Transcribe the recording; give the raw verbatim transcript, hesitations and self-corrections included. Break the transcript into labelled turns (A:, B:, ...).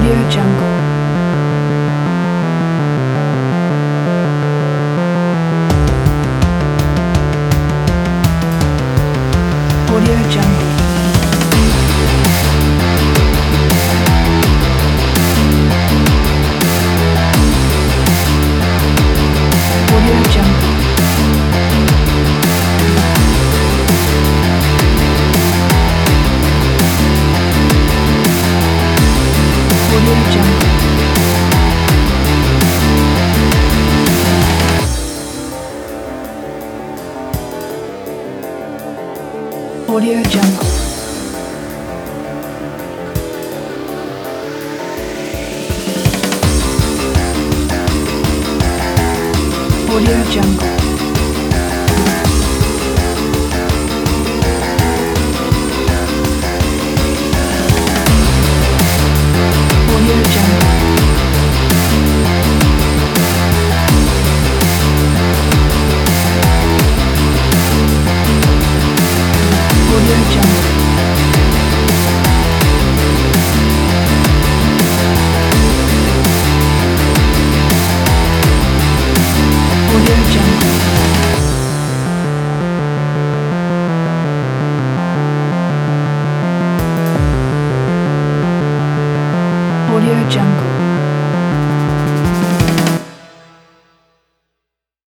A: Audio Jungle. Audio Jungle. Audio Jungle. Audio Jungle. Audio Jungle. Audio Jungle. Audio Jungle. Audio Jungle.